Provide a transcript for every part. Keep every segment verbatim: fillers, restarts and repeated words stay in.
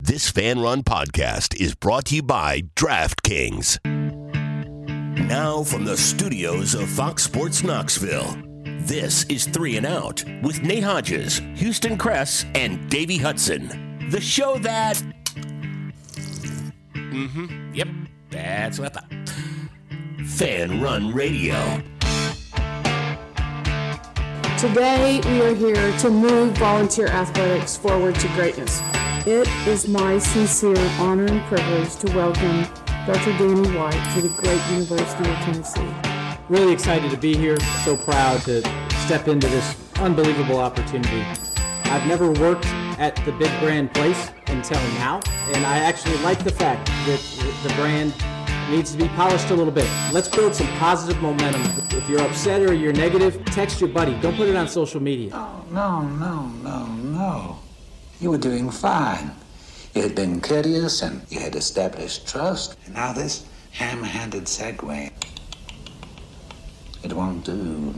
This Fan Run podcast is brought to you by DraftKings. Now from the studios of Fox Sports Knoxville, this is Three and Out with Nate Hodges, Houston Kress, and Davey Hudson. The show that... Mm-hmm, yep, that's what I thought. Fan Run Radio. Today, we are here to move volunteer athletics forward to greatness. It is my sincere honor and privilege to welcome Doctor Danny White to the great University of Tennessee. Really excited to be here, so proud to step into this unbelievable opportunity. I've never worked at the big brand place until now, and I actually like the fact that the brand needs to be polished a little bit. Let's build some positive momentum. If you're upset or you're negative, text your buddy. Don't put it on social media. Oh, no, no, no, no. You were doing fine. You had been courteous and you had established trust. And now this ham-handed segue. It won't do.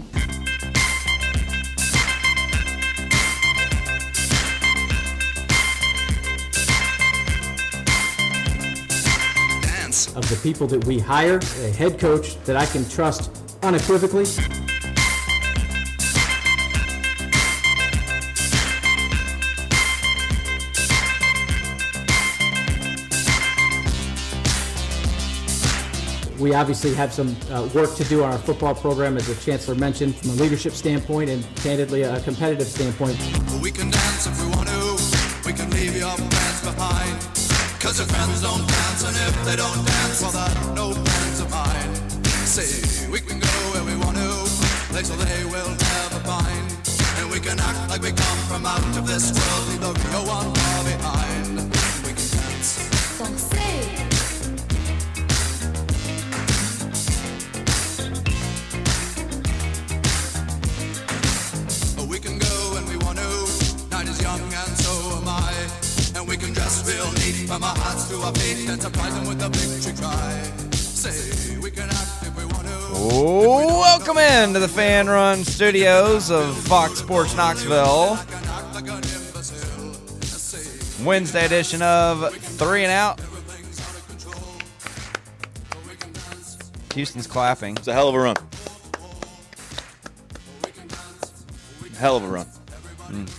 Of the people that we hire, a head coach that I can trust unequivocally. We obviously have some uh, work to do on our football program, as the Chancellor mentioned, from a leadership standpoint and, candidly, a competitive standpoint. We can dance if we want to. We can leave your plans behind. Cause your friends don't dance, and if they don't dance, well, they're no friends of mine. Say, we can go where we want to, places they will never find. And we can act like we come from out of this world, leave the real one far behind. We can dance. Don't say. We can go when we want to, night is young and so am I. And we can dress real neat from our hats to our feet and surprise them with a victory cry. Say, we can act if we want to. Oh, welcome in to the Fan Run studios of Fox Sports Knoxville. Wednesday edition of Three and Out. Houston's clapping. It's a hell of a run. Hell of a run. Mm.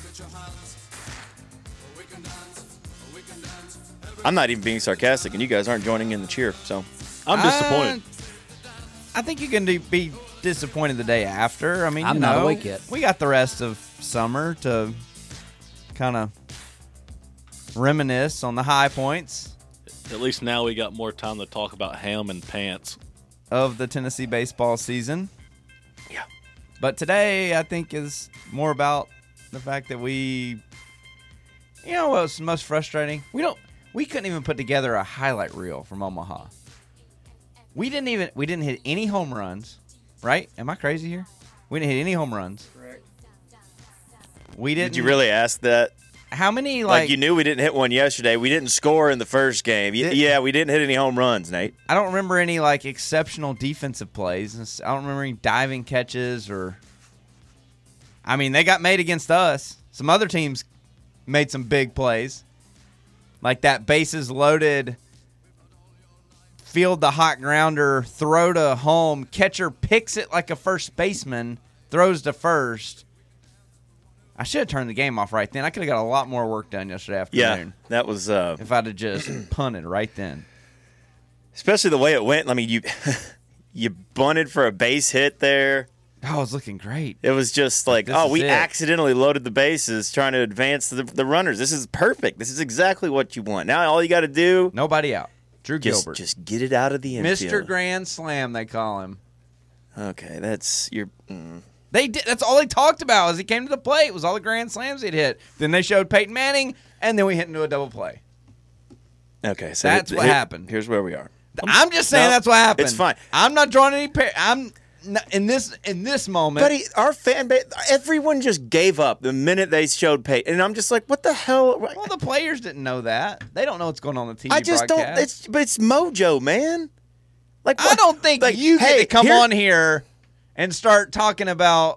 I'm not even being sarcastic, and you guys aren't joining in the cheer, so I'm disappointed. Uh, I think you can be disappointed the day after. I mean, I'm you not know, awake yet. We got the rest of summer to kind of reminisce on the high points. At least now we got more time to talk about ham and pants of the Tennessee baseball season. Yeah. But today, I think, is more about the fact that we, you know what's most frustrating? We don't. We couldn't even put together a highlight reel from Omaha. We didn't even we didn't hit any home runs, right? Am I crazy here? We didn't hit any home runs. Correct. We didn't. Did you really ask that? How many like, like you knew we didn't hit one yesterday? We didn't score in the first game. Did, yeah, we didn't hit any home runs, Nate. I don't remember any like exceptional defensive plays. I don't remember any diving catches or. I mean, they got made against us. Some other teams made some big plays. Like that bases loaded, field the hot grounder, throw to home, catcher picks it like a first baseman, throws to first. I should have turned the game off right then. I could have got a lot more work done yesterday afternoon. Yeah, that was uh, if I'd have just punted right then. Especially the way it went. I mean, you you bunted for a base hit there. Oh, it was looking great. It was just like, This oh, is we it. accidentally loaded the bases trying to advance the, the runners. This is perfect. This is exactly what you want. Now all you got to do. Nobody out. Drew just, Gilbert. Just get it out of the infield. Mister Grand Slam, they call him. Okay, that's your. Mm. They did. That's all they talked about as he came to the plate. It was all the grand slams he'd hit. Then they showed Peyton Manning, and then we hit into a double play. Okay, so that's it, what here, happened. Here's where we are. I'm just saying no, that's what happened. It's fine. I'm not drawing any. Par- I'm in this in this moment. Buddy, our fan base, everyone just gave up the minute they showed Peyton, and I'm just like, what the hell? Well, the players didn't know that. They don't know what's going on in the T V I just broadcast. don't. It's but it's mojo, man. Like I what? don't think like, you hey, get to come here, on here and start talking about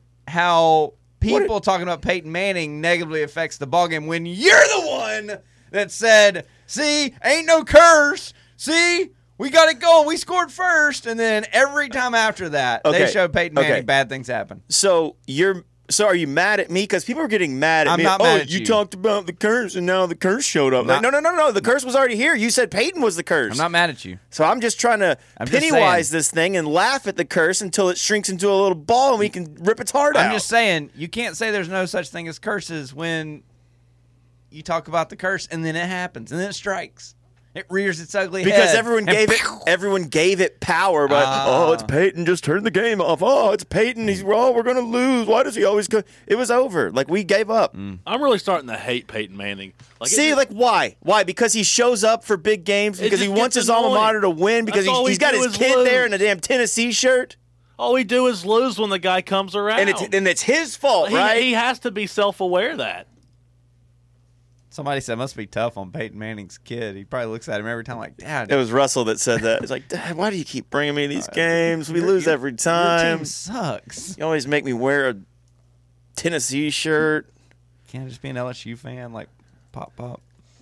how people what? talking about Peyton Manning negatively affects the ballgame when you're the one that said, see, ain't no curse. See, we got it going. We scored first. And then every time after that, Okay. they showed Peyton Manning Okay. bad things happen. So you're so are you mad at me? Because people are getting mad at I'm me. not oh, mad at you you. talked about the curse, and now the curse showed up. Like, Not- no, no, no, no. The curse was already here. You said Peyton was the curse. I'm not mad at you. So I'm just trying to I'm just Pennywise saying. this thing and laugh at the curse until it shrinks into a little ball and we can rip its heart out. I'm just saying, you can't say there's no such thing as curses when you talk about the curse and then it happens and then it strikes. It rears its ugly because head. everyone and gave it everyone gave it power, but Ah. oh, it's Peyton. Just turn the game off. Oh, it's Peyton. He's oh, we're gonna lose. Why does he always go? It was over. Like we gave up. Mm. I'm really starting to hate Peyton Manning. Like, See, it, like why? Why? Because he shows up for big games. It Because he just wants gets his alma annoying. mater to win. Because That's all he's, we he's got do his is kid lose. there in a damn Tennessee shirt, all we do is lose when the guy comes around. and it's and it's his fault, he, right? he has to be self-aware of that. Somebody said it must be tough on Peyton Manning's kid. He probably looks at him every time like, Dad, It was Russell that said that. It's like, Dad, why do you keep bringing me these games? We your- lose your- every your time. team sucks. You always make me wear a Tennessee shirt. Can't I just be an L S U fan like Pop Pop?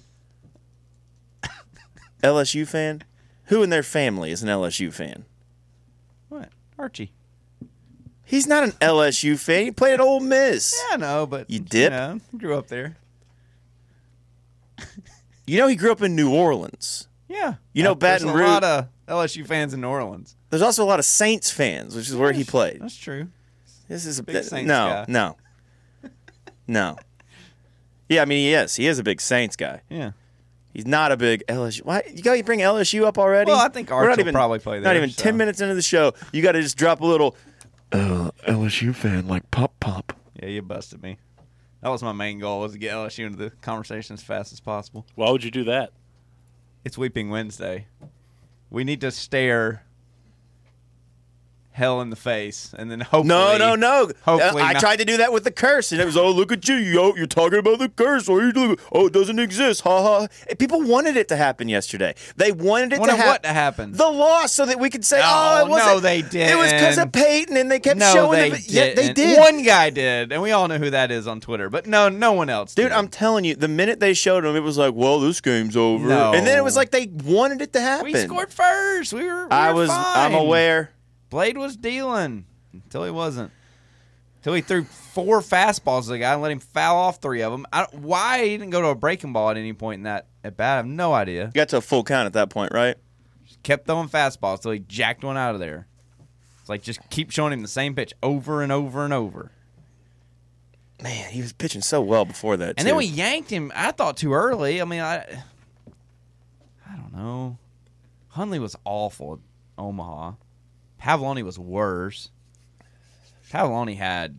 L S U fan? Who in their family is an L S U fan? What? Archie. He's not an L S U fan. He played at Ole Miss. Yeah, I know, but You dip? know, grew up there. You know he grew up in New Orleans. Yeah. You know Uh, there's Baton a Rouge- lot of L S U fans in New Orleans. There's also a lot of Saints fans, which is where he played. That's true. This is a Big bit Saints no, guy. no, no. Yeah, I mean, yes, he is a big Saints guy. Yeah. He's not a big L S U. Why you got to bring L S U up already? Well, I think We're Arch not will even, probably play Not there, even so. ten minutes into the show, you got to just drop a little uh, L S U fan like pop pop. Yeah, you busted me. That was my main goal, was to get L S U into the conversation as fast as possible. Why would you do that? It's Weeping Wednesday. We need to stare hell in the face, and then hopefully... No, no, no. Hopefully Uh, I not- tried to do that with the curse, and it was, oh, look at you. Yo, you're talking about the curse. What are you doing? Oh, it doesn't exist. Ha ha. And people wanted it to happen yesterday. They wanted it Wanted to happen. what to happen? The loss, so that we could say, No, oh, it wasn't. no, they It was because of didn't. Peyton, and they kept No, showing they it. Yeah, they didn't. did. One guy did, and we all know who that is on Twitter. But no, no one else Dude, did. I'm telling you, the minute they showed him, it was like, well, this game's over. No. And then it was like they wanted it to happen. We scored first. We were. We I were was, fine. I'm aware. Blade was dealing until he wasn't. Until he threw four fastballs to the guy and let him foul off three of them. I don't, why he didn't go to a breaking ball at any point in that at bat, I have no idea. Got to a full count at that point, right? Just kept throwing fastballs until he jacked one out of there. It's like just keep showing him the same pitch over and over and over. Man, he was pitching so well before that, And too. then we yanked him, I thought, too early. I mean, I I don't know. Hundley was awful at Omaha. Pavloni was worse. Pavloni had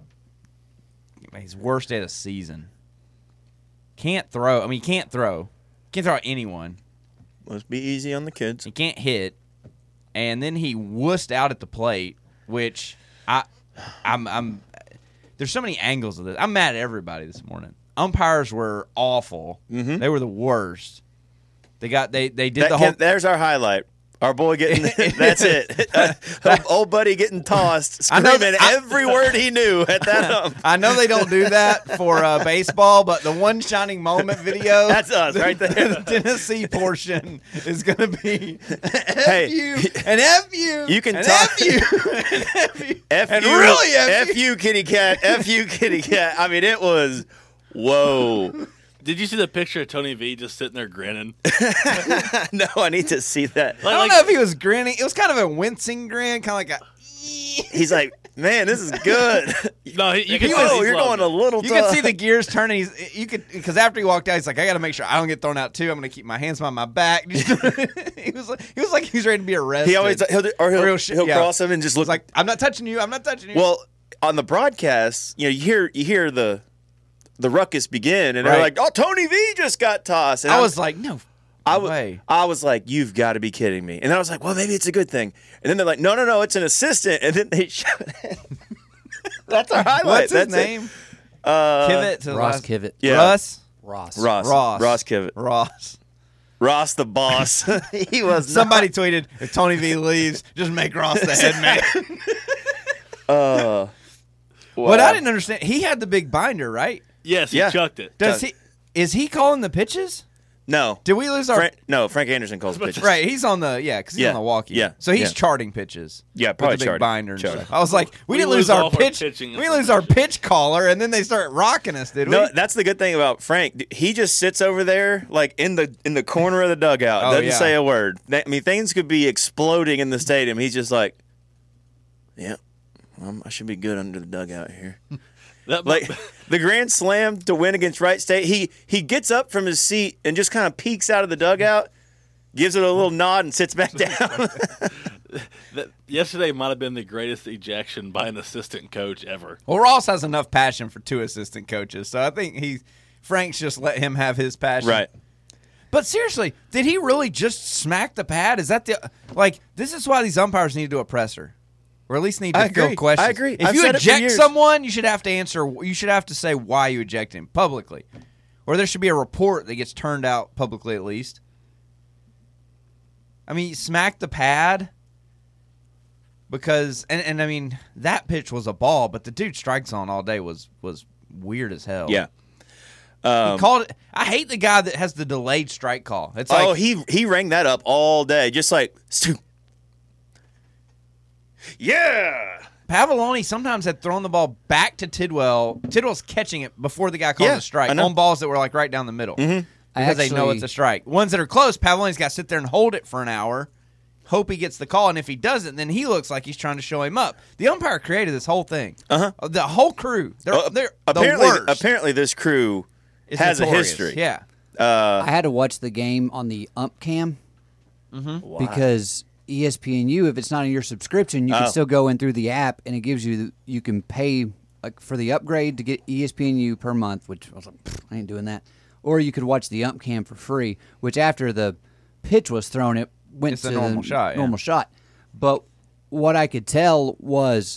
his worst day of the season. Can't throw. I mean, he can't throw. Can't throw at anyone. Must be easy on the kids. He can't hit. And then he wussed out at the plate, which I, I'm, I'm. There's so many angles of this. I'm mad at everybody this morning. Umpires were awful. Mhm. They were the worst. They got they they did That the can- whole. there's our highlight. Our boy getting, that's it. Uh, old buddy getting tossed, I know screaming that- I- every word he knew at that ump. I know they don't do that for uh, baseball, but the one shining moment video. That's us right there. The Tennessee portion is going to be F Hey, you and F you. you can and talk- F you and F you. F and you, really F, F you. you, kitty cat, F you, kitty cat. I mean, it was, whoa. Did you see the picture of Tony V just sitting there grinning? No, I need to see that. I don't know if he was grinning. It was kind of a wincing grin, kind of like a. He's like, man, this is good. No, he- you can Whoa, tell he's you're going loving a little You tough. could see the gears turning. He's you could because after he walked out, he's like, I got to make sure I don't get thrown out too. I'm going to keep my hands behind my back. he was like, he was like he's ready to be arrested. He always, he'll, or he'll, Or he'll, sh- yeah. cross him and just look He's like, I'm not touching you. I'm not touching you. Well, on the broadcast, you know, you hear you hear the the ruckus begin, and they're Right. like, "Oh, Tony V just got tossed." And I I'm- was like, no, I no was, way. I was like, "You've got to be kidding me!" And then I was like, "Well, maybe it's a good thing." And then they're like, "No, no, no, it's an assistant." And then they show it. That's our highlight. What's his That's it. name? Uh, Kivett. to the Ross last- Kivett. Yeah. Russ. Ross. Ross. Ross. Ross Kivett. Ross. Ross the boss. he was Somebody tweeted, if Tony V leaves, just make Ross the head man. Not, uh, What wow. I didn't understand, he had the big binder, right? Yes, he Yeah. chucked it. Does Does- he? Is he calling the pitches? No. Did we lose our? Frank, no, Frank Anderson calls pitches. Right, he's on the yeah, because he's Yeah, on the walkie. yeah, so he's yeah. charting pitches. Yeah, probably with the big charting. binder and Charting. stuff. I was like, we, We didn't lose lose our all of our pitch. pitching We lose our pitch caller, and then they start rocking us, did No, we? that's the good thing about Frank. He just sits over there, like in the in the corner of the dugout, Oh, doesn't yeah. say a word. I mean, things could be exploding in the stadium. He's just like, "Yeah, well, I should be good under the dugout here." That, Like the grand slam to win against Wright State, he he gets up from his seat and just kind of peeks out of the dugout, gives it a little nod, and sits back down. that, yesterday might have been the greatest ejection by an assistant coach ever. Well, Ross has enough passion for two assistant coaches, so I think he Frank's just let him have his passion. Right. But seriously, did he really just smack the pad? Is that the like? This is why these umpires need to do a presser, or at least need to I field agree. questions. I agree. If I've you said it for eject years. someone, you should have to answer. You should have to say why you eject him publicly, or there should be a report that gets turned out publicly at least. I mean, smack the pad because, and, and I mean that pitch was a ball, but the dude strike zone all day was was weird as hell. Yeah. He Um, called it. I hate the guy that has the delayed strike call. It's like, oh, he he rang that up all day, just like, Stu. Yeah. Pavoloni sometimes had thrown the ball back to Tidwell. Tidwell's catching it before the guy calls Yeah, a strike I know. on balls that were like right down the middle Mm-hmm. because they know actually- it's a strike. Ones that are close, Pavoloni's got to sit there and hold it for an hour, hope he gets the call, and if he doesn't, then he looks like he's trying to show him up. The umpire created this whole thing. Uh-huh. The whole crew. They're, Uh, they're apparently, the worst. apparently, this crew It's has a notorious. history. Yeah. I had to watch the game on the ump cam because E S P N U, if it's not in your subscription, you Oh. can still go in through the app and it gives you you can pay like for the upgrade to get E S P N U per month, which I was like, "Pfft, I ain't doing that. Or you could watch the ump cam for free, which after the pitch was thrown, it went It's to a normal the shot, yeah. normal shot. But what I could tell was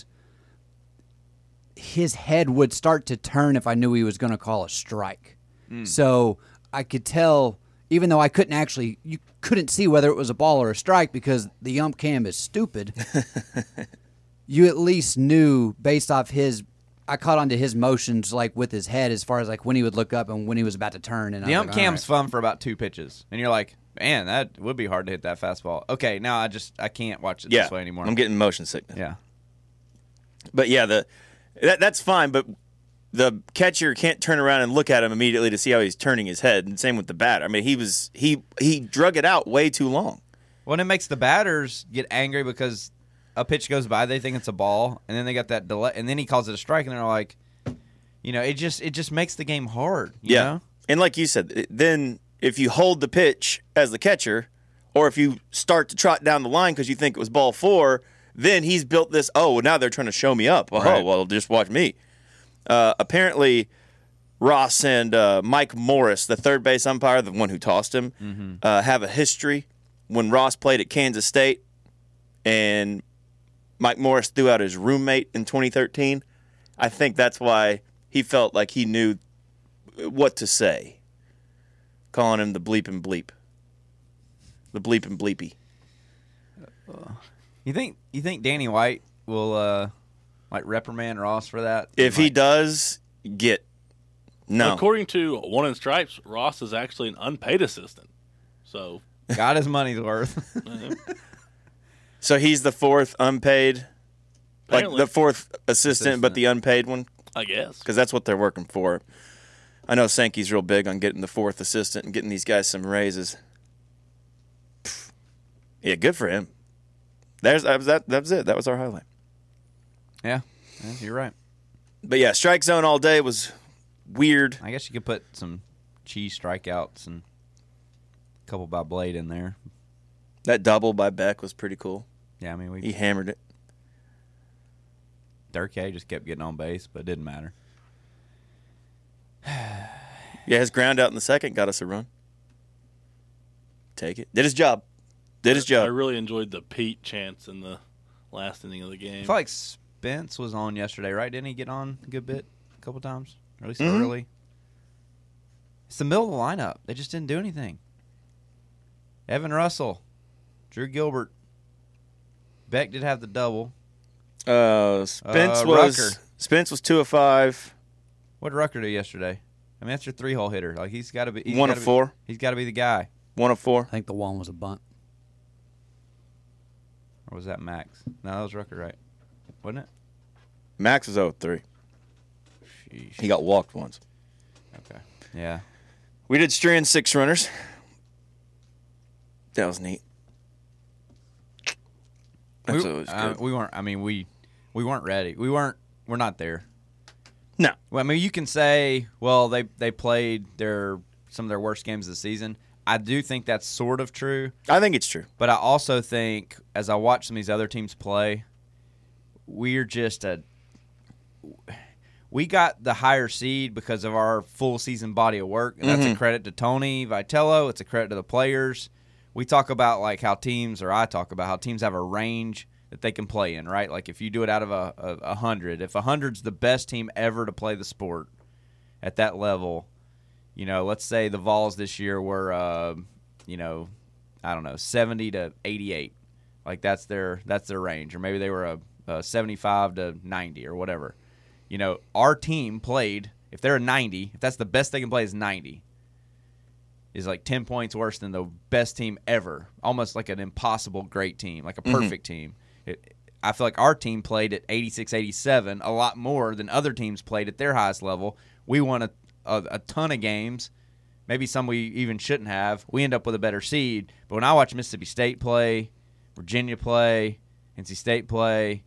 his head would start to turn if I knew he was going to call a strike. So I could tell, even though I couldn't actually, you couldn't see whether it was a ball or a strike because the ump cam is stupid. You at least knew based off his. I caught onto his motions like with his head as far as like when he would look up and when he was about to turn. And The I was ump like, all cam's right. fun for about two pitches, and you're like, man, that would be hard to hit that fastball. Okay, now I just I can't watch it Yeah. this way anymore. I'm getting motion sickness. yeah. But yeah, the that, that's fine. But the catcher can't turn around and look at him immediately to see how he's turning his head. And same with the batter. I mean, he was he he drug it out way too long. Well, and it makes the batters get angry because a pitch goes by, they think it's a ball, and then they got that delay, and then he calls it a strike, and they're like, you know, it just it just makes the game hard. You yeah, know? and like you said, it- then if you hold the pitch as the catcher, or if you start to trot down the line because you think it was ball four, then he's built this. Oh, well, now they're trying to show me up. Oh, Right. well, just watch me. Uh, apparently, Ross and uh, Mike Morris, the third base umpire, the one who tossed him, Mm-hmm. uh, have a history. When Ross played at Kansas State, and Mike Morris threw out his roommate in twenty thirteen, I think that's why he felt like he knew what to say, calling him the bleep and bleep, the bleep and bleepy. You think you think Danny White will uh, like reprimand Ross for that? If he Might. does, get no. According to One in Stripes, Ross is actually an unpaid assistant. So got his money's worth. So he's the fourth unpaid, like Apparently. the fourth assistant, but the unpaid one, I guess. because that's what they're working for. I know Sankey's real big on getting the fourth assistant and getting these guys some raises. Pfft. Yeah, good for him. There's that was, that, that was it. That was our highlight. yeah, yeah, you're right. But yeah, strike zone all day was weird. I guess you could put some cheese strikeouts and a couple by Blade in there. That double by Beck was pretty cool. Yeah, I mean we He hammered it. Durkee just kept getting on base, but it didn't matter. Yeah, his ground out in the second got us a run. Take it. Did his job. Did his I job. really enjoyed the Pete chants in the last inning of the I game. feel like Spence was on yesterday, right? Didn't he get on a good bit, a couple times, or at least Mhm. early? It's the middle of the lineup. They just didn't do anything. Evan Russell, Drew Gilbert, Beck did have the double. Uh, Spence Uh, was Rucker. Spence was two of five. What did Rucker do yesterday? I mean, that's your three-hole hitter. Like he's got to be he's One gotta of be- four. He's got to be the guy. One of four. I think the one was a bunt. Or was that Max? No, that was Rucker, right? Wasn't it? Max was oh three. Sheesh. He got walked once. Okay. Yeah. We did strand six runners. That was neat. That's we, always uh, good. we weren't. I mean, we we weren't ready. We weren't. We're not there. No. Well, I mean, you can say, well, they they played their some of their worst games of the season. I do think that's sort of true. I think it's true. But I also think, as I watch some of these other teams play, we're just a we got the higher seed because of our full season body of work, and that's Mm-hmm. a credit to Tony Vitello. It's a credit to the players. We talk about like how teams, or I talk about how teams have a range that they can play in, right? Like if you do it out of a, a, a hundred, if a hundred's the best team ever to play the sport at that level, you know, let's say the Vols this year were, uh, you know, I don't know, seventy to eighty-eight, like that's their that's their range, or maybe they were a, a seventy-five to ninety or whatever. You know, our team played. If they're a ninety, if that's the best they can play is ninety, is like ten points worse than the best team ever. Almost like an impossible great team, like a perfect mm-hmm. team. It, I feel like our team played at eighty-six, eighty-seven a lot more than other teams played at their highest level. We won a, a, a ton of games, maybe some we even shouldn't have. We end up with a better seed. But when I watch Mississippi State play, Virginia play, N C State play,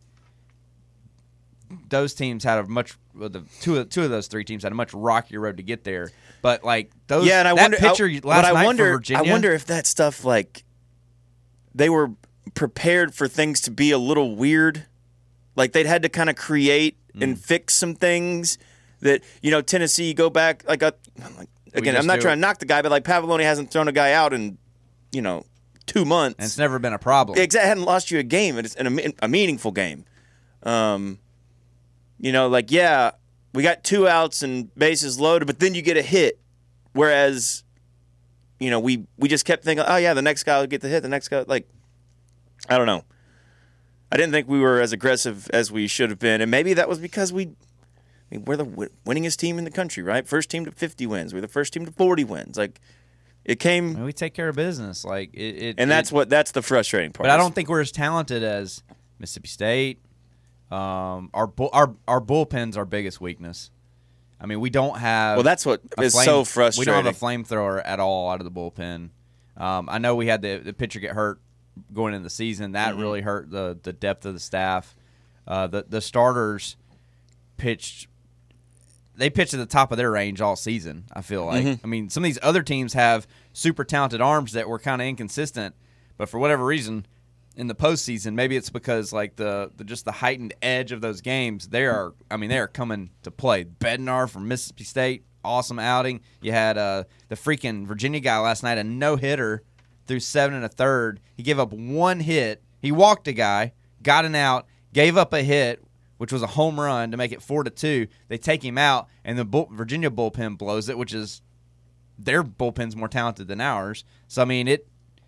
those teams had a much well, the two of two of those three teams had a much rockier road to get there. But like those, yeah, and I that wonder, picture I, last I night wonder, for Virginia, I wonder if that stuff like they were prepared for things to be a little weird, like they'd had to kind of create mm. and fix some things that you know Tennessee. You go back like, a, like again, I'm not trying to knock the guy, but like Pavloni hasn't thrown a guy out in you know two months, and it's never been a problem. Exactly, hadn't lost you a game, and it's in a, a meaningful game. Um, you know, like yeah, we got two outs and bases loaded, but then you get a hit, whereas, you know, we we just kept thinking, oh yeah, the next guy will get the hit, the next guy, like, I don't know. I didn't think we were as aggressive as we should have been, and maybe that was because we, I mean, we're the winningest team in the country, right? First team to fifty wins, we're the first team to forty wins, like. It came. I mean, we take care of business, like it, it and that's it, what that's the frustrating part. But I don't think we're as talented as Mississippi State. Um, our bull, our our bullpen's our biggest weakness. I mean, we don't have. Well, that's what is flame, so frustrating. We don't have a flamethrower at all out of the bullpen. Um, I know we had the the pitcher get hurt going into the season. That mm-hmm. really hurt the the depth of the staff. Uh, the the starters pitched. They pitched at the top of their range all season, I feel like. Mm-hmm. I mean, some of these other teams have super talented arms that were kind of inconsistent, but for whatever reason, in the postseason, maybe it's because like the, the just the heightened edge of those games, they are I mean, they are coming to play. Bednar from Mississippi State, awesome outing. You had uh, the freaking Virginia guy last night, a no-hitter through seven and a third. He gave up one hit. He walked a guy, got an out, gave up a hit, which was a home run to make it four to two. They take him out, and the bull, Virginia bullpen blows it, which is their bullpen's more talented than ours. So I mean, it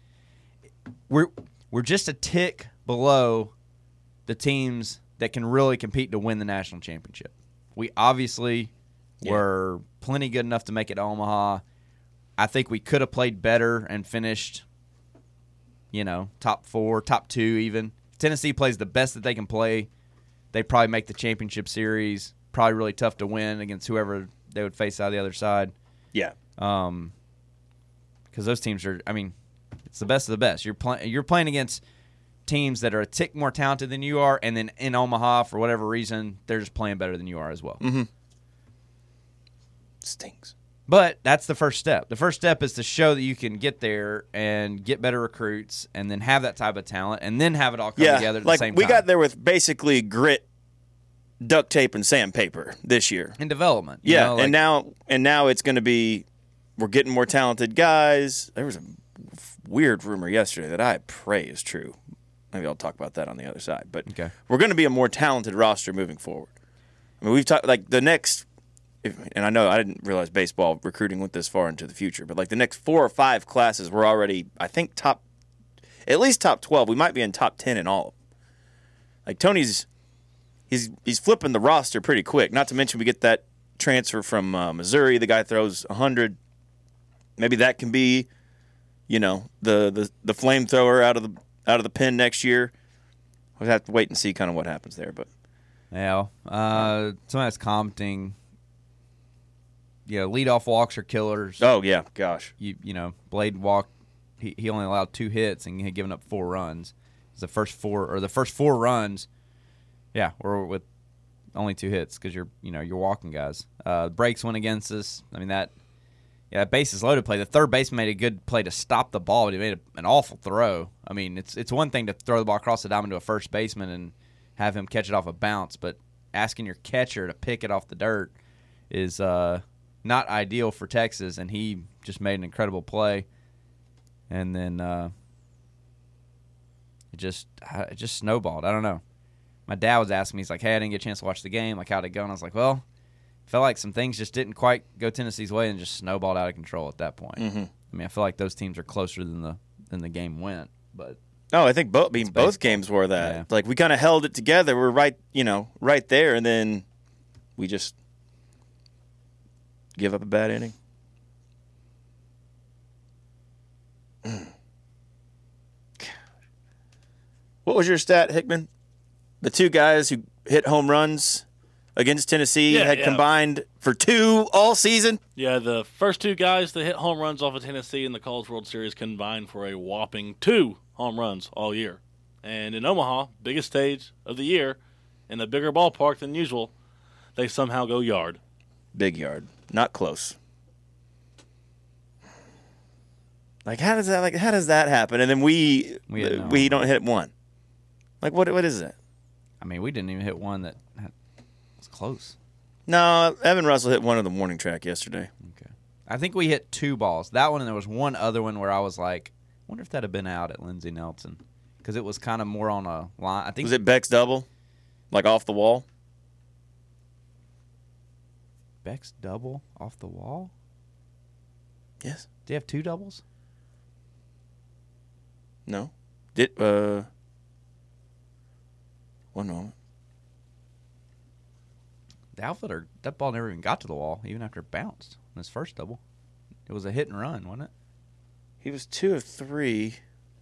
we're we're just a tick below the teams that can really compete to win the national championship. We obviously yeah. were plenty good enough to make it to Omaha. I think we could have played better and finished, you know, top four, top two even. Tennessee plays the best that they can play. They probably make the championship series. Probably really tough to win against whoever they would face out of the other side. Yeah. Um, because those teams are, I mean, it's the best of the best. You're playing. You're playing against teams that are a tick more talented than you are, and then in Omaha, for whatever reason, they're just playing better than you are as well. Mm-hmm. Stinks. But that's the first step. The first step is to show that you can get there and get better recruits and then have that type of talent and then have it all come yeah, together at like the same we time. We got there with basically grit, duct tape, and sandpaper this year. In development. Yeah, know, like, and now and now it's going to be we're getting more talented guys. There was a weird rumor yesterday that I pray is true. Maybe I'll talk about that on the other side. But okay. we're going to be a more talented roster moving forward. I mean, we've talked like the next – and I know I didn't realize baseball recruiting went this far into the future, but like the next four or five classes, we're already, I think, top, at least top twelve. We might be in top ten in all of them. Like Tony's, he's he's flipping the roster pretty quick. Not to mention we get that transfer from uh, Missouri. The guy throws one hundred. Maybe that can be, you know, the, the, the flamethrower out of the out of the pen next year. We'll have to wait and see kind of what happens there. But yeah, uh, somebody that's commenting. You know, leadoff walks are killers. Oh yeah, gosh. You you know, Blade walk. He he only allowed two hits and he had given up four runs. It's the first four or the first four runs. Yeah, we're with only two hits because you're you know you're walking guys. Uh, breaks went against us. I mean that. Yeah, that bases loaded play. The third baseman made a good play to stop the ball, but he made a, an awful throw. I mean, it's it's one thing to throw the ball across the diamond to a first baseman and have him catch it off a bounce, but asking your catcher to pick it off the dirt is uh, not ideal for Texas, and he just made an incredible play. And then uh, it just it just snowballed. I don't know. My dad was asking me, he's like, hey, I didn't get a chance to watch the game. Like, how'd it go? And I was like, well, felt like some things just didn't quite go Tennessee's way and just snowballed out of control at that point. Mm-hmm. I mean, I feel like those teams are closer than the than the game went. But no, I think both. I mean, both games were that. Yeah. Like we kind of held it together. We're right, you know, right there, and then we just give up a bad inning. What was your stat, Hickman? The two guys who hit home runs against Tennessee Yeah, had yeah. combined for two all season? Yeah, the first two guys that hit home runs off of Tennessee in the College World Series combined for a whopping two home runs all year. And in Omaha, biggest stage of the year, in a bigger ballpark than usual, they somehow go yard. Big yard. Not close. Like how does that like how does that happen? And then we We we, had no- we don't hit one. Like what what is that? I mean, we didn't even hit one that had, was close. No, Evan Russell hit one on the warning track yesterday. Okay. I think we hit two balls. That one, and there was one other one where I was like, I wonder if that had been out at Lindsey Nelson. Because it was kind of more on a line. I think Was it Beck's double? Like off the wall? Beck's double off the wall? Yes. Do you have two doubles? No. Did uh one moment. The outfielder, that ball never even got to the wall, even after it bounced in his first double. It was a hit and run, wasn't it? He was two of three.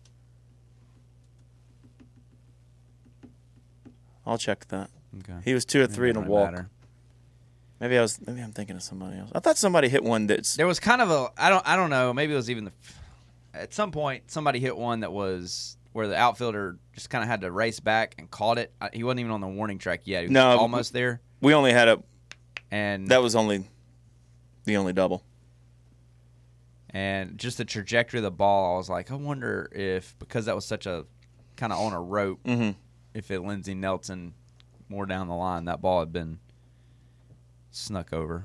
I'll check that. Okay. He was two of Maybe three it in a don't walk. matter. Maybe I was maybe I'm thinking of somebody else. I thought somebody hit one that's There was kind of a I don't I don't know, maybe it was even the at some point somebody hit one that was where the outfielder just kind of had to race back and caught it. I, he wasn't even on the warning track yet. He was No, almost there. we only had a And that was only the only double. and just the trajectory of the ball, I was like, I wonder if because that was such a kind of on a rope, Mm-hmm. if it Lindsey Nelson more down the line, that ball had been snuck over.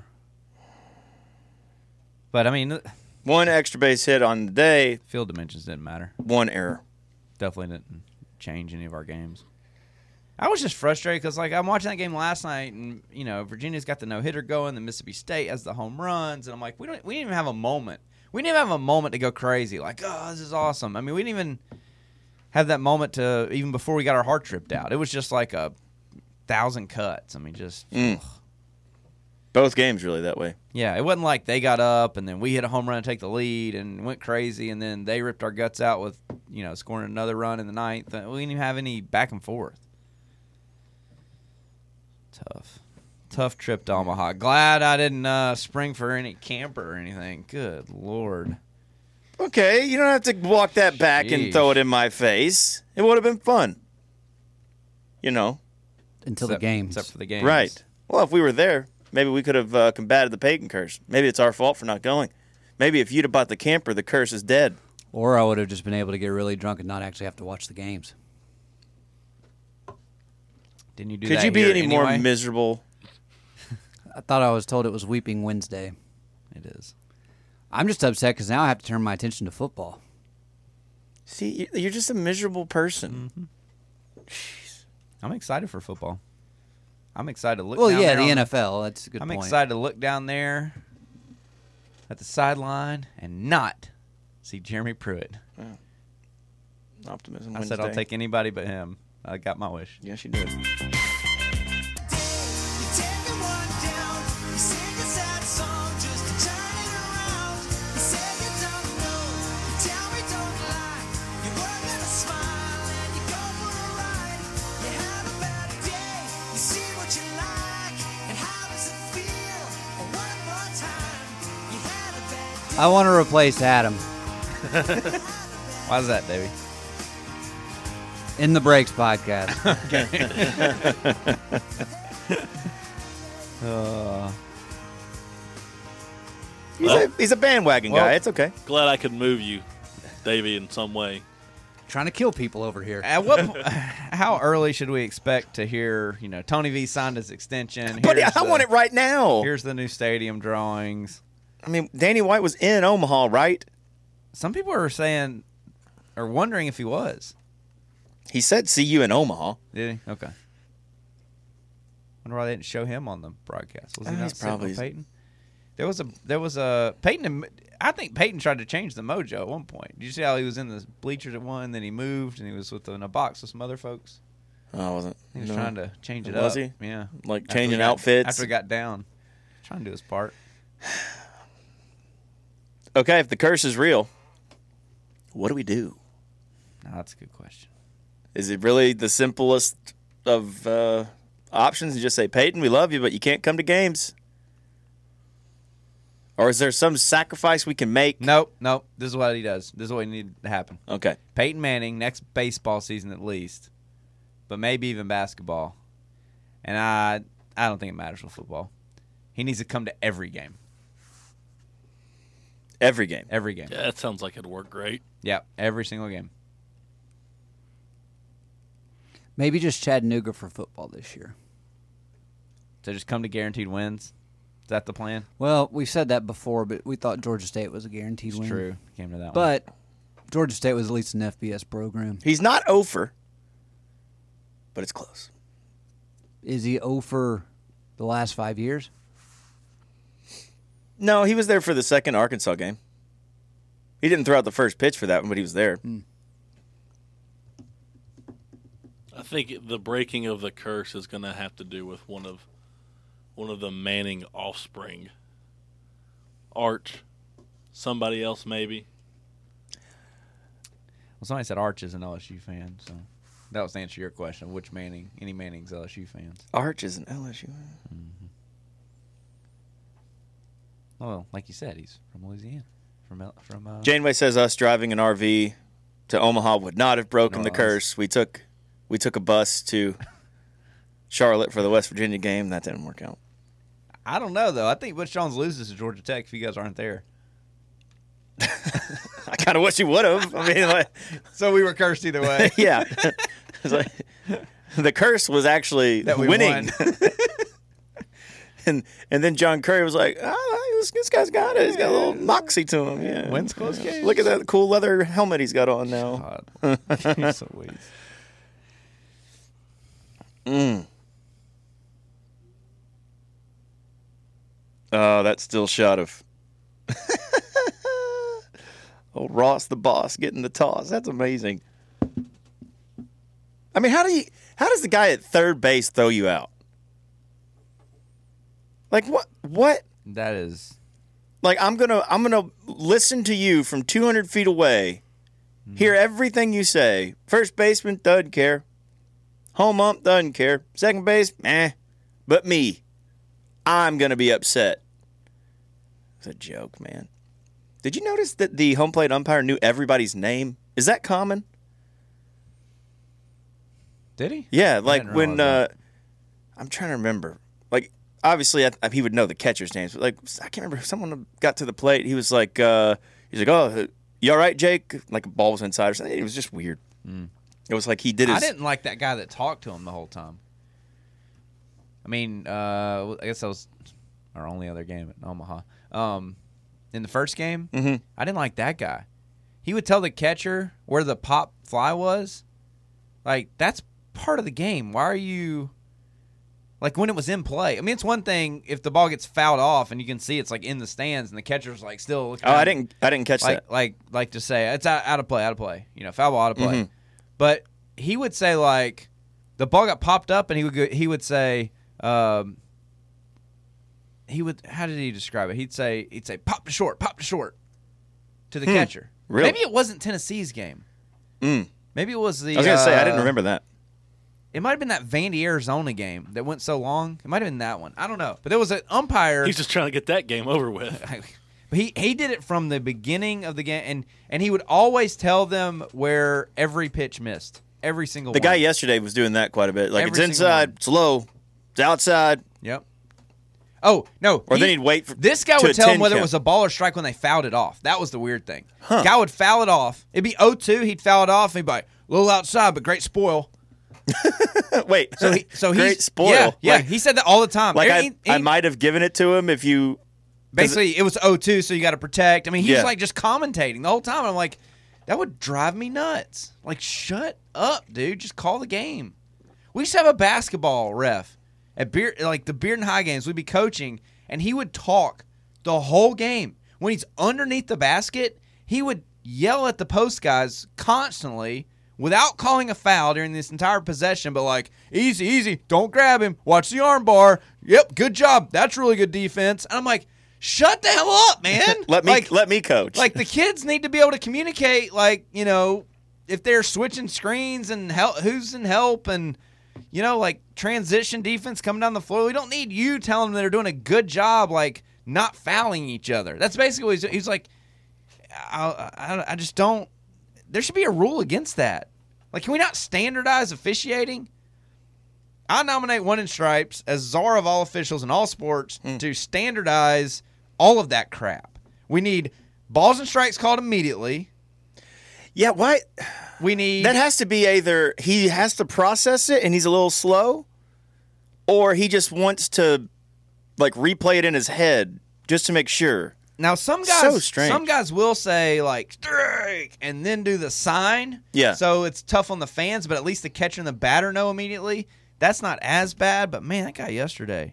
But I mean, One extra base hit on the day, field dimensions didn't matter. one error. Definitely didn't change any of our games. I was just frustrated because, like, I'm watching that game last night, and you know, Virginia's got the no hitter going. The Mississippi State has the home runs, and I'm like, we don't, we didn't even have a moment. We didn't even have a moment to go crazy. Like, oh, this is awesome. I mean, we didn't even have that moment to even before we got our heart tripped out. It was just like a thousand cuts. I mean, just Mm. Both games really that way. yeah. It wasn't like they got up and then we hit a home run to take the lead and went crazy, and then they ripped our guts out with you know scoring another run in the ninth. We didn't even have any back and forth. Tough. Tough trip to Omaha. Glad I didn't uh, spring for any camper or anything. Good Lord. Okay, you don't have to walk that back and Sheesh. throw it in my face. It would have been fun. You know. Until Except- the games. Except for the games. Right. Well, if we were there, maybe we could have uh, combated the Peyton curse. Maybe it's our fault for not going. Maybe if you'd have bought the camper, the curse is dead. Or I would have just been able to get really drunk and not actually have to watch the games. Didn't you do Could that you be here any more anyway? miserable? I thought I was told it was Weeping Wednesday. It is. I'm just upset because now I have to turn my attention to football. See, you- you're just a miserable person. I'm excited for football. I'm excited to look Well, down yeah, there the on N F L. That's a good I'm point. excited to look down there at the sideline and not see Jeremy Pruitt. Optimism I wins said the I'll day. take anybody but him. I got my wish. Yes, you did. You take the one down, you say I want to replace Adam Why's that, Davey? in the Breaks podcast. Uh, He's, a, he's a bandwagon Well- guy. It's okay. Glad I could move you, Davey, in some way. Trying to kill people over here. at what? po- How early should we expect to hear? You know, Tony V signed his extension. But Here's I the- want it right now. Here's the new stadium drawings. I mean, Danny White was in Omaha, right? Some people are saying, or wondering if he was. He said, "See you in Omaha." Did he? Okay. Wonder why they didn't show him on the broadcast. Was he Uh, not he's sitting with probably- Peyton? There was a there was a Peyton. and- I think Peyton tried to change the mojo at one point. Did you see how he was in the bleachers at one, then he moved and he was with in a box with some other folks? Oh, I wasn't. He was no. trying to change it Was up. he? Yeah, Like After changing we got- outfits? after he got down, trying to do his part. Okay, if the curse is real, what do we do? No, that's a good question. Is it really the simplest of uh, options and just say, Peyton, we love you, but you can't come to games? Or is there some sacrifice we can make? Nope, nope. This is what he does. This is what needed to happen. Okay. Peyton Manning next baseball season at least, but maybe even basketball. And I, I don't think it matters with football. He needs to come to every game. Every game. Every game. Yeah, that sounds like it'd work great. Yeah, every single game. Maybe just Chattanooga for football this year. So just come to guaranteed wins. Is that the plan? Well, we've said that before, but we thought Georgia State was a guaranteed It's win. true. Came to that one. But Georgia State was at least an F B S program. He's not over, but it's close. Is he over the last five years? No, he was there for the second Arkansas game. He didn't throw out the first pitch for that one, but he was there. Mm. I think the breaking of the curse is going to have to do with one of one of the Manning offspring. Arch, somebody else maybe. Well, somebody said Arch is an L S U fan, so that was to answer your question. Which Manning? Any Manning's L S U fans? Arch is an L S U. Well, like you said, he's from Louisiana. From L- from uh, Janeway says us driving an R V to Omaha would not have broken New the Orleans. curse. We took we took a bus to Charlotte for the West Virginia game. That didn't work out. I don't know though. I think Butch Jones loses to Georgia Tech if you guys aren't there. I kind of wish he would have. I mean, like, So we were cursed either way. yeah. It's like, the curse was actually That we winning. won. and and then John Curry was like, oh, this, this guy's got it. He's got a little moxie to him. Yeah. Wins close games. Look at that cool leather helmet he's got on now. God. Jeez Louise. Mm. Oh, that still shot of oh Ross the boss getting the toss. That's amazing. I mean, how do you how does the guy at third base throw you out? Like what what? That is Like I'm gonna I'm gonna listen to you from two hundred feet away, hear everything you say. First baseman doesn't care. Home ump doesn't care. Second base, eh. But me, I'm gonna be upset. It's a joke, man. Did you notice that the home plate umpire knew everybody's name? Is that common? Did he? Yeah, I like didn't when realize uh, I'm trying to remember. Like obviously, I, I, he would know the catcher's names, but like I can't remember. Someone got to the plate. He was like, uh, he's like, "Oh, you all right, Jake?" Like a ball was inside or something. It was just weird. Mm. It was like he did his. I didn't like that guy that talked to him the whole time. I mean, uh, I guess that was our only other game at Omaha. Um, in the first game, Mhm. I didn't like that guy. He would tell the catcher where the pop fly was. Like, that's part of the game. Why are you... Like, when it was in play. I mean, it's one thing if the ball gets fouled off and you can see it's, like, in the stands and the catcher's, like, still looking Oh, I around. didn't. I didn't catch like, that. Like, like to say, it's out, out of play, out of play. You know, foul ball, out of play. Mhm. But he would say, like, the ball got popped up, and he would go, he would say, um, he would, how did he describe it? He'd say, he'd say, pop to short, pop to short to the Hmm. catcher. Really? Maybe it wasn't Tennessee's game. Mm. Maybe it was the. I was gonna say I uh, didn't remember that. It might have been that Vandy, Arizona game that went so long. It might have been that one. I don't know. But there was an umpire. He's just trying to get that game over with. But he, he did it from the beginning of the game, and, and he would always tell them where every pitch missed, every single The one. guy yesterday was doing that quite a bit. Like, Every it's single inside, one. it's low, it's outside. Yep. Oh, no. Or he- then he'd wait for This guy to would a tell him ten whether it count. was a ball or strike when they fouled it off. That was the weird thing. Huh. Guy would foul it off. It'd be oh two. He'd foul it off. And he'd be like, a little outside, but great spoil. Wait, So he, so he's great spoil. Yeah, yeah. Like, he said that all the time. like I, He- he- I might have given it to him if you. basically, it was oh two, so you got to protect. I mean, he's Yeah. like just commentating the whole time. I'm like, that would drive me nuts. Like, shut up, dude. Just call the game. We used to have a basketball ref at beer, like the Beard and High games. We'd be coaching, and he would talk the whole game. When he's underneath the basket, he would yell at the post guys constantly without calling a foul during this entire possession, but like, easy, easy, don't grab him, watch the arm bar. Yep, good job. That's really good defense. And I'm like, shut the hell up, man. Let me like, let me coach. like the kids need to be able to communicate, like, you know, if they're switching screens and help, who's in help and, you know, like transition defense coming down the floor. We don't need you telling them they're doing a good job, like not fouling each other. That's basically what he's, he's like, I, I, I just don't, there should be a rule against that. Like, can we not standardize officiating? I nominate One in Stripes as czar of all officials in all sports Mm. to standardize all of that crap. We need balls and strikes called immediately. yeah, why? We need That has to be either he has to process it and he's a little slow, or he just wants to like replay it in his head just to make sure. now some guys. So strange. Some guys will say like strike and then do the sign. Yeah. So it's tough on the fans, but at least the catcher and the batter know immediately. That's not as bad. But man, that guy yesterday.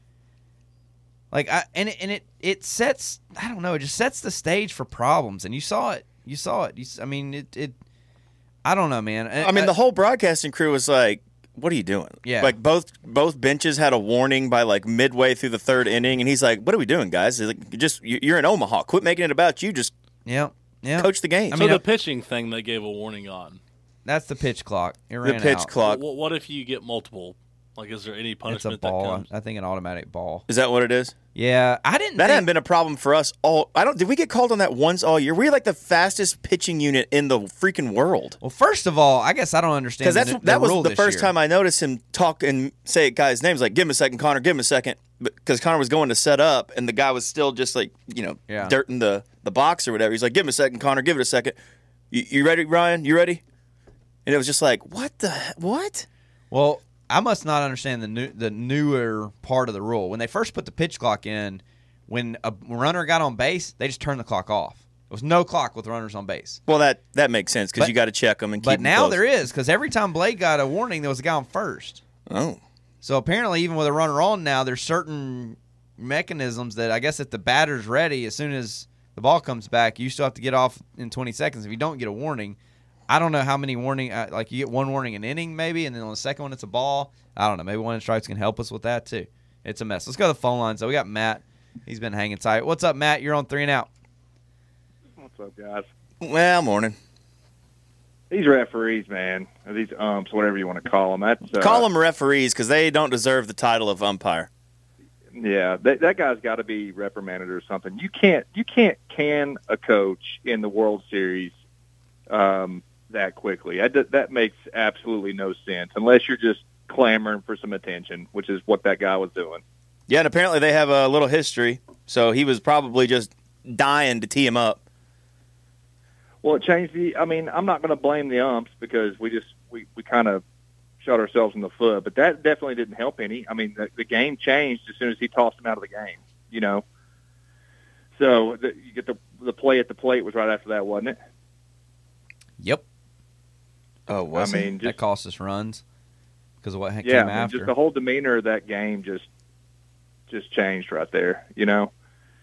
Like I and it, and it it sets I don't know it just sets the stage for problems, and you saw it you saw it you, s- I mean it it I don't know, man. I mean, the whole broadcasting crew was like, "What are you doing?" Yeah. Like both both benches had a warning by like midway through the third inning, and he's like, "What are we doing, guys? He's like, "You just you- you're in Omaha. Quit making it about you. Just yeah yeah coach the game." I So mean, the uh, pitching thing they gave a warning on. that's the pitch clock. It the ran pitch out. clock. What, what if you get multiple? Like, is there any It's a punishment ball. that comes? I think an automatic ball. Is that what it is? Yeah, I didn't. That think, hadn't been a problem for us all. I don't. Did we get called on that once all year? We're like the fastest pitching unit in the freaking world. Well, first of all, I guess I don't understand Because that's the, the that was rule the this first year. time I noticed him talk and say a guy's names like, "Give him a second, Connor. Give him a second," because Connor was going to set up, and the guy was still just like, you know, Yeah. dirting the the box or whatever. He's like, "Give him a second, Connor. Give it a second. You, you ready, Ryan? You ready?" And it was just like, "What the he- what?" Well, I must not understand the new the newer part of the rule. When they first put the pitch clock in, when a runner got on base, they just turned the clock off. There was no clock with runners on base. Well, that that makes sense because But- you got to check them and keep But 'em now close. there is, because every time Blake got a warning, there was a guy on first. Oh, So apparently, even with a runner on now, there's certain mechanisms that I guess if the batter's ready, as soon as the ball comes back, you still have to get off in twenty seconds. If you don't get a warning, I don't know how many warning, uh, like you get one warning an inning maybe, and then on the second one it's a ball. I don't know. Maybe One in Stripes can help us with that too. It's a mess. Let's go to the phone lines. So we got Matt. He's been hanging tight. What's up, Matt? You're on three and out. What's up, guys? well, morning. These referees, man, or these umps, whatever you want to call them. That's, uh, Call them referees because they don't deserve the title of umpire. Yeah, that, that guy's got to be reprimanded or something. You can't, you can't can a coach in the World Series um, that quickly. That, that makes absolutely no sense unless you're just clamoring for some attention, which is what that guy was doing. Yeah, and apparently they have a little history, so he was probably just dying to tee him up. Well, it changed the. I mean, I'm not going to blame the umps because we just we, we kind of shot ourselves in the foot, but that definitely didn't help any. I mean, the, the game changed as soon as he tossed him out of the game. You know, so the, you get the the play at the plate was right after that, wasn't it? Yep. Oh, was I he? mean, That just cost us runs because of what came yeah, I mean, after. just the whole demeanor of that game just just changed right there. You know.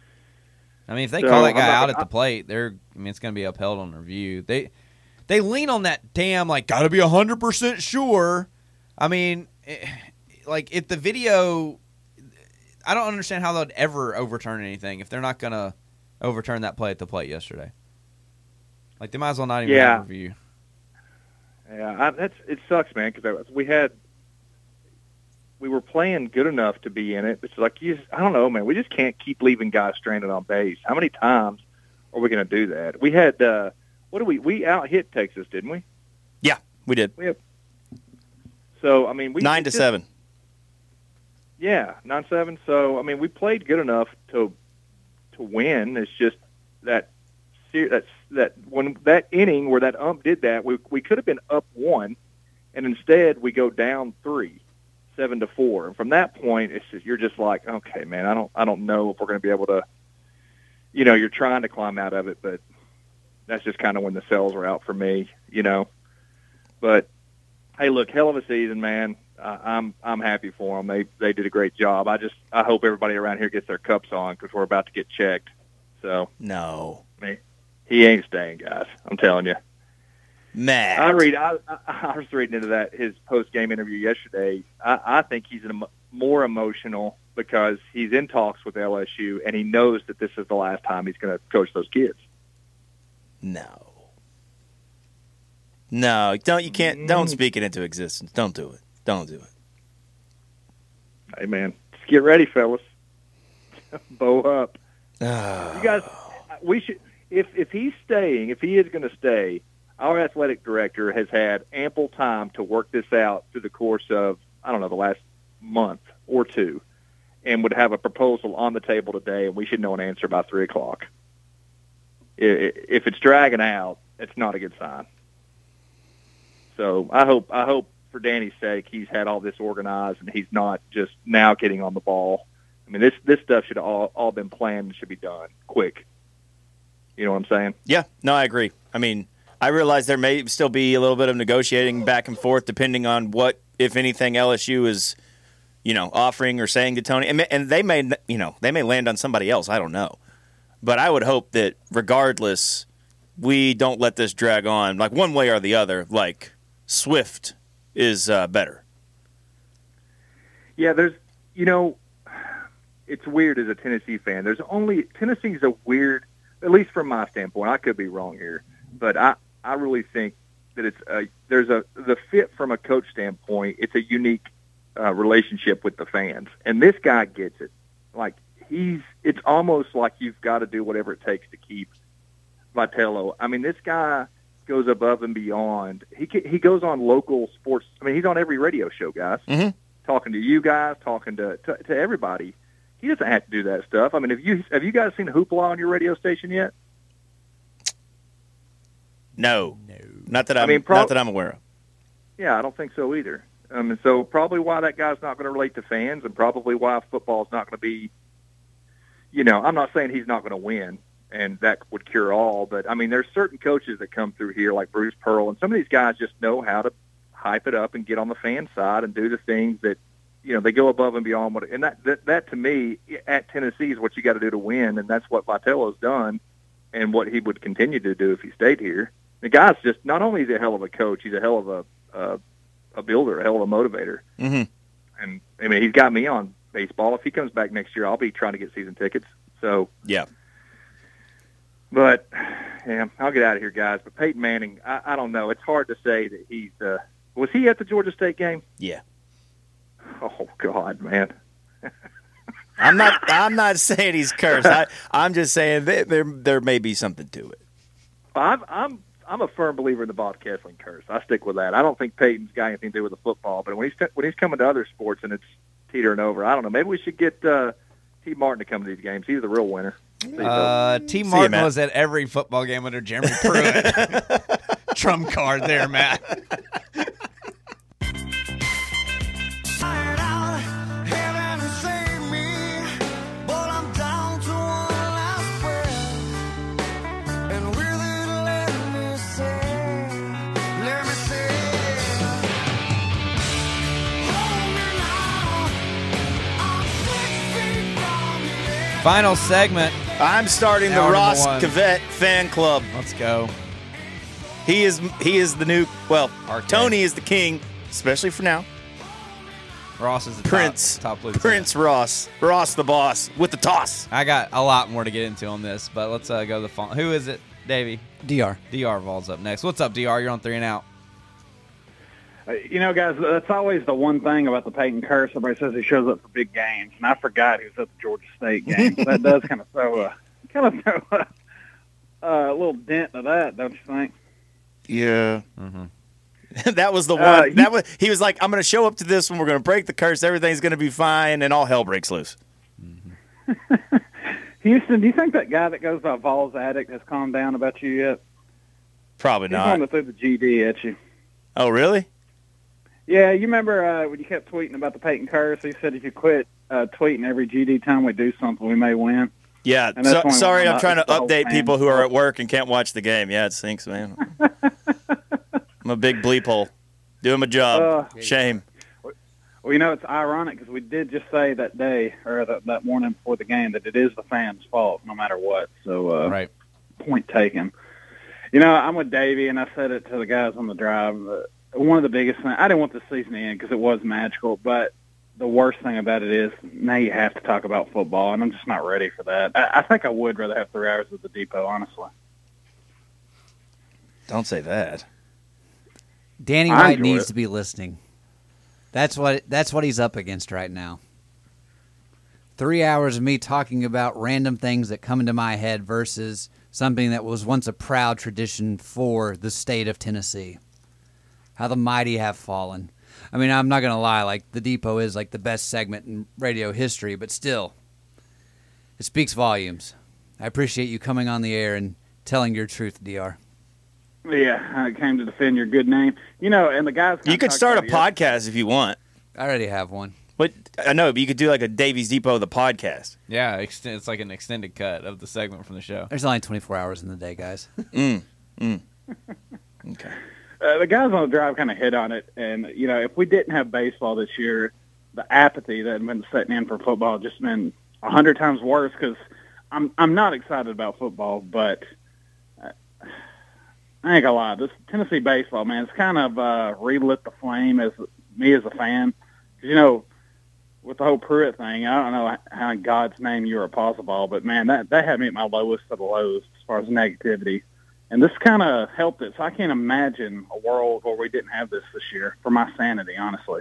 I mean, if they So, call that I'm guy not- out at I- the plate, they're. I mean, it's going to be upheld on review. They, they lean on that damn like got to be a hundred percent sure. I mean, eh, like if the video, I don't understand how they'd ever overturn anything if they're not going to overturn that play at the plate yesterday. Like they might as well not even Yeah. have review. Yeah, I, that's it sucks, man, because we had we were playing good enough to be in it. It's like, you just, I don't know, man. We just can't keep leaving guys stranded on base. How many times are we going to do that? We had, uh, what did we, we out-hit Texas, didn't we? Yeah, we did. We have, so, I mean, we Nine to just, seven. Yeah, nine seven. So, I mean, we played good enough to to win. It's just that that that when that inning where that ump did that, we we could have been up one, and instead we go down three, seven to four. And from that point, it's just, you're just like, okay, man, I don't I don't know if we're going to be able to. You know, you're trying to climb out of it, but that's just kind of when the cells were out for me. You know, but hey, look, hell of a season, man. Uh, I'm I'm happy for them. They they did a great job. I just I hope everybody around here gets their cups on because we're about to get checked. So no, I mean, he ain't staying, guys. I'm telling you. Matt, I read. I, I, I was reading into that his post game interview yesterday. I, I think he's an, more emotional because he's in talks with L S U and he knows that this is the last time he's going to coach those kids. No. No, don't you can't don't speak it into existence. Don't do it. Don't do it. Hey man, just get ready, fellas. Bow up. Oh. You guys, we should if if he's staying, if he is going to stay, our athletic director has had ample time to work this out through the course of I don't know the last month or two, and would have a proposal on the table today, and we should know an answer by three o'clock. If it's dragging out, it's not a good sign. So I hope I hope for Danny's sake he's had all this organized and he's not just now getting on the ball. I mean this this stuff should all all been planned and should be done quick. You know what I'm saying? Yeah, no, I agree. I mean, I realize there may still be a little bit of negotiating back and forth depending on what, if anything, L S U is, you know, offering or saying to Tony, and, and they may, you know, they may land on somebody else. I don't know, but I would hope that regardless, we don't let this drag on, like one way or the other. Like Swift is uh, better. Yeah, there's, you know, it's weird as a Tennessee fan. There's only Tennessee's a weird, at least from my standpoint. I could be wrong here, but I, I really think that it's a, there's a the fit from a coach standpoint. It's a unique uh, relationship with the fans, and this guy gets it. Like he's, it's almost like you've got to do whatever it takes to keep Vitello. I mean, this guy goes above and beyond. He he goes on local sports. I mean, he's on every radio show, guys, mm-hmm. talking to you guys, talking to, to to everybody. He doesn't have to do that stuff. I mean, have you have you guys seen Hoopla on your radio station yet? No, no, not that I'm, I mean, pro- not that I'm aware of. Yeah, I don't think so either. Um, and so probably why that guy's not going to relate to fans, and probably why football is not going to be. You know, I'm not saying he's not going to win, and that would cure all. But I mean, there's certain coaches that come through here, like Bruce Pearl, and some of these guys just know how to hype it up and get on the fan side and do the things that. You know, they go above and beyond what, and that, that, that to me at Tennessee is what you got to do to win, and that's what Vitello's done, and what he would continue to do if he stayed here. The guy's just not only is he a hell of a coach, he's a hell of a uh, a builder, a hell of a motivator, mm-hmm. and I mean he's got me on baseball. If he comes back next year, I'll be trying to get season tickets. So yeah, but yeah, I'll get out of here, guys. But Peyton Manning, I, I don't know. It's hard to say that he's. Uh, was he at the Georgia State game? Yeah. Oh God, man! I'm not. I'm not saying he's cursed. I, I'm just saying that there there may be something to it. I'm I'm I'm a firm believer in the Bob Kessling curse. I stick with that. I don't think Peyton's got anything to do with the football, but when he's when he's coming to other sports and it's teetering over, I don't know. Maybe we should get uh, T. Martin to come to these games. He's the real winner. Uh, T. Martin you, was at every football game under Jeremy Pruitt. Trump card there, Matt. Final segment. I'm starting the Ross Cavett fan club. Let's go. He is he is the new, well, Arcade. Tony is the king, especially for now. Ross is the Prince, top, top Prince Ross. Ross the boss with the toss. I got a lot more to get into on this, but let's uh, go to the phone. Who is it, Davey? D R. D R Vols up next. What's up, D R? You're on three and out. Uh, You know, guys, that's always the one thing about the Peyton Curse. Everybody says he shows up for big games, and I forgot he was at the Georgia State game. So that does kind of throw a kind of throw a, a little dent to that, don't you think? Yeah. Mm-hmm. That was the one. Uh, he- that was he was like, I'm going to show up to this one. We're going to break the curse. Everything's going to be fine, and all hell breaks loose. Houston, do you think that guy that goes by Vols Addict has calmed down about you yet? Probably He's not. wanting to throw the G D at you. Oh, really? Yeah, you remember uh, when you kept tweeting about the Peyton Curse? He said if you quit uh, tweeting every G D time we do something, we may win. Yeah. And that's So, when sorry, I'm I'm not- trying to the whole update fan people who are stuff. at work and can't watch the game. Yeah, it sinks, man. I'm a big bleep hole. Doing my job. Uh, Shame. Well, you know, it's ironic because we did just say that day or that, that morning before the game that it is the fans' fault no matter what. So, uh, Right. point taken. You know, I'm with Davey, and I said it to the guys on the drive. Uh, one of the biggest things, I didn't want the season to end because it was magical, but the worst thing about it is now you have to talk about football, and I'm just not ready for that. I, I think I would rather have three hours at the Depot, honestly. Don't say that. Danny I White enjoy needs it. to be listening. That's what that's what he's up against right now. Three hours of me talking about random things that come into my head versus something that was once a proud tradition for the state of Tennessee. How the mighty have fallen. I mean, I'm not going to lie, like the Depot is like the best segment in radio history, but still, it speaks volumes. I appreciate you coming on the air and telling your truth, D R. Yeah, I came to defend your good name. You know, and the guys... You could start a podcast if you want. I already have one. But I know, but you could do like a Davies Depot, the podcast. Yeah, ext- it's like an extended cut of the segment from the show. There's only twenty-four hours in the day, guys. Mm. Mm. Okay. Uh, the guys on the drive kind of hit on it, and, you know, if we didn't have baseball this year, the apathy that had been setting in for football had just been a hundred times worse because I'm, I'm not excited about football, but... Uh, I ain't gonna lie, this Tennessee baseball, man, it's kind of uh, relit the flame as me as a fan. 'Cause, you know, with the whole Pruitt thing, I don't know how in God's name you were a possible, but man, that that had me at my lowest of the lows as far as negativity. And this kind of helped it. So I can't imagine a world where we didn't have this this year for my sanity, honestly.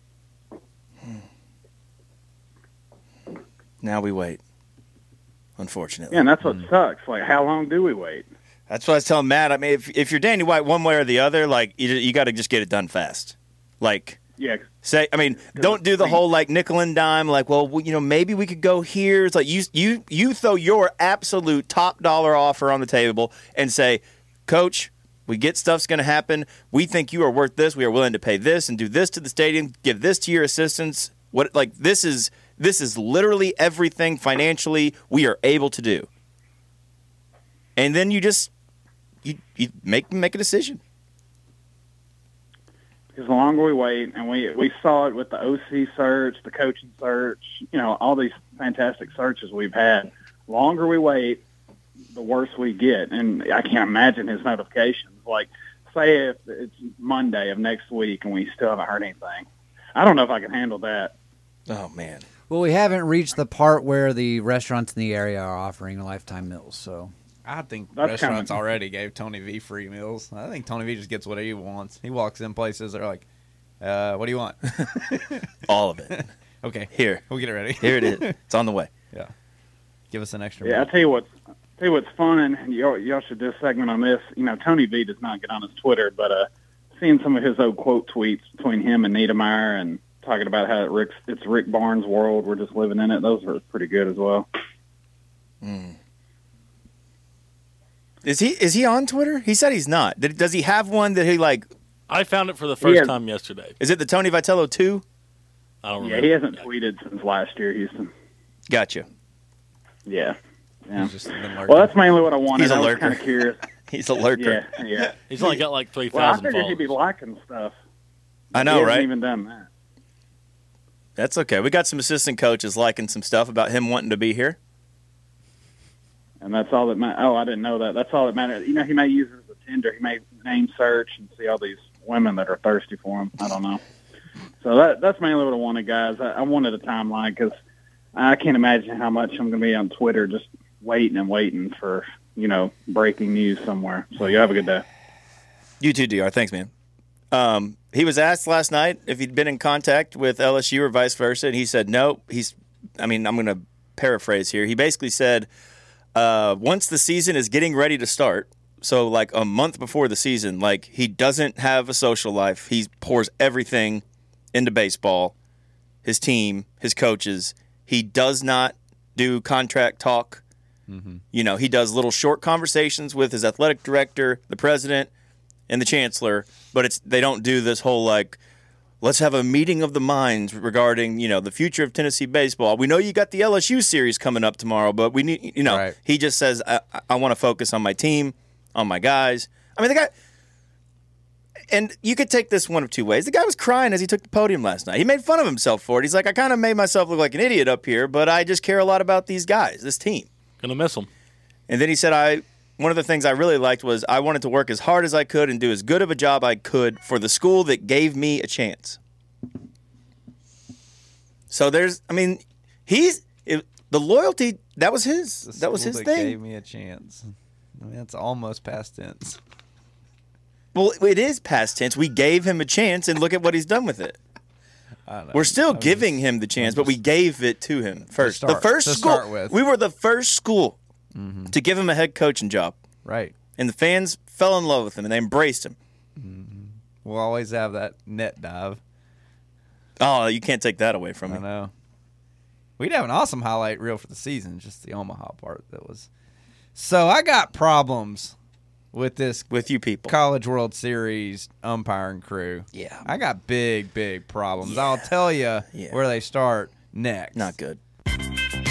Now we wait. Unfortunately. Yeah, and that's what sucks. Like, how long do we wait? That's what I was telling Matt. I mean, if if you're Danny White one way or the other, like you, you got to just get it done fast. Like, Yeah, say, I mean, don't do the whole like nickel and dime. Like, well, we- you know, maybe we could go here. It's like you you you throw your absolute top dollar offer on the table and say, Coach, we get stuff's going to happen. We think you are worth this. We are willing to pay this and do this to the stadium. Give this to your assistants. What like this is this is literally everything financially we are able to do. And then you just you you make make a decision. because the longer we wait, and we we saw it with the O C search, the coaching search, you know, all these fantastic searches we've had. The longer we wait, the worse we get. And I can't imagine his notifications. Like, say if it's Monday of next week and we still haven't heard anything. I don't know if I can handle that. Oh, man. Well, we haven't reached the part where the restaurants in the area are offering lifetime meals, so... I think That's restaurants kinda- already gave Tony V free meals. I think Tony V just gets whatever he wants. He walks in places, they're like, uh, what do you want? All of it. Okay. Here. We'll get it ready. Here it is. It's on the way. Yeah. Give us an extra Yeah, I'll meal. tell you what's tell you what's fun, and y'all, y'all should do a segment on this. You know, Tony V does not get on his Twitter, but uh, seeing some of his old quote tweets between him and Niedermeyer and talking about how Rick's, it's Rick Barnes' world, we're just living in it, those are pretty good as well. Mm. Is he is he on Twitter? He said he's not. Did, does he have one that he like? I found it for the first has- time yesterday. Is it the Tony Vitello two? I don't Yeah, remember. he hasn't tweeted since last year, Houston. Gotcha. Yeah. Yeah. He's just been lurking. Well, that's mainly what I wanted. He's a I was lurker. kind of curious. He's a lurker. Yeah, yeah. He's only got like three Well, I thousand figured he'd be followers. liking stuff. I know, he hasn't right? even done that. That's okay. We got some assistant coaches liking some stuff about him wanting to be here. And that's all that matters. Oh, I didn't know that. That's all that matters. You know, he may use it as a Tinder. He may name search and see all these women that are thirsty for him. I don't know. So that that's mainly what I wanted, guys. I, I wanted a timeline because I can't imagine how much I'm going to be on Twitter just waiting and waiting for, you know, breaking news somewhere. So you have a good day. You too, D R. Thanks, man. Um, he was asked last night if he'd been in contact with L S U or vice versa, and he said no. He's, I mean, I'm going to paraphrase here. He basically said uh, once the season is getting ready to start, so like a month before the season, like he doesn't have a social life. He pours everything into baseball, his team, his coaches. He does not do contract talk. Mm-hmm. You know, he does little short conversations with his athletic director, the president, and the chancellor, but it's they don't do this whole like, let's have a meeting of the minds regarding, you know, the future of Tennessee baseball. We know you got the L S U series coming up tomorrow, but we need, you know, right. He just says, I, I want to focus on my team, on my guys. I mean, the guy, and you could take this one of two ways. The guy was crying as he took the podium last night. He made fun of himself for it. He's like, I kind of made myself look like an idiot up here, but I just care a lot about these guys, this team. Gonna miss them. And then he said, I. One of the things I really liked was I wanted to work as hard as I could and do as good of a job I could for the school that gave me a chance. So there's, I mean, he's it, the loyalty. That was his. The that was his that thing. Gave me a chance. I mean, that's almost past tense. Well, it is past tense. We gave him a chance, and look at what he's done with it. I don't know. We're still I'm giving just, him the chance, just, but we gave it to him first. To start, the first to school. Start with. We were the first school mm-hmm. to give him a head coaching job. Right. And the fans fell in love with him, and they embraced him. Mm-hmm. We'll always have that net dive. Oh, you can't take that away from me. I know. We'd have an awesome highlight reel for the season, just the Omaha part that was. So I got problems with this with you people. College World Series umpiring crew. Yeah. I got big, big problems. Yeah. I'll tell you yeah. where they start next. Not good.